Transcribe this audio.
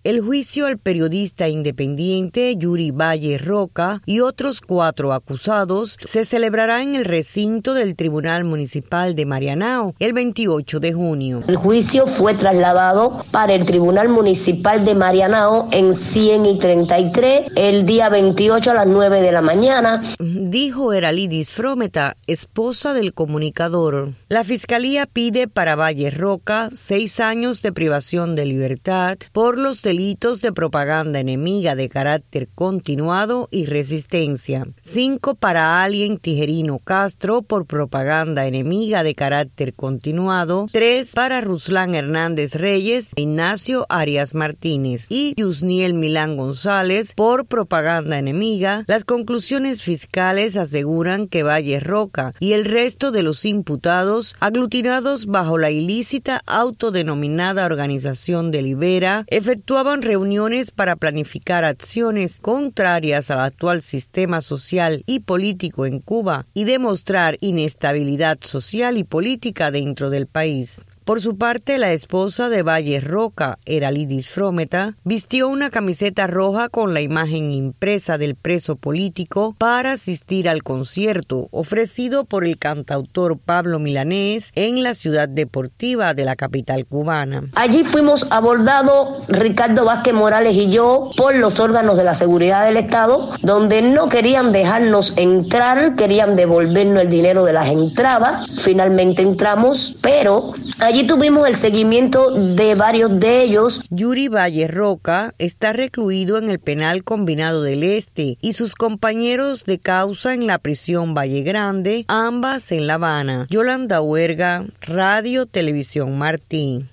El juicio al periodista independiente Yuri Valle Roca y otros 4 acusados se celebrará en el recinto del Tribunal Municipal de Marianao el 28 de junio. El juicio fue trasladado para el Tribunal Municipal de Marianao en 100 y 33 el día 28 a las 9 de la mañana. Dijo Eralidis Frometa, esposa del comunicador. La Fiscalía pide para Valle Roca 6 años de privación de libertad por los delitos de propaganda enemiga de carácter continuado y resistencia. 5 para Alien Tijerino Castro por propaganda enemiga de carácter continuado. 3 para Ruslán Hernández Reyes, Ignacio Arias Martínez y Yusniel Milán González por propaganda enemiga. Las conclusiones fiscales aseguran que Valle Roca y el resto de los imputados, aglutinados bajo la ilícita autodenominada Organización de Libera, efectuaban reuniones para planificar acciones contrarias al actual sistema social y político en Cuba y demostrar inestabilidad social y política dentro del país. Por su parte, la esposa de Valle Roca, Eralidis Frometa, vistió una camiseta roja con la imagen impresa del preso político para asistir al concierto ofrecido por el cantautor Pablo Milanés en la ciudad deportiva de la capital cubana. Allí fuimos abordados, Ricardo Vázquez Morales y yo, por los órganos de la seguridad del Estado, donde no querían dejarnos entrar, querían devolvernos el dinero de las entradas. Finalmente entramos, pero allí tuvimos el seguimiento de varios de ellos. Yuri Valle Roca está recluido en el penal combinado del Este y sus compañeros de causa en la prisión Valle Grande, ambas en La Habana. Yolanda Huerga, Radio Televisión Martí.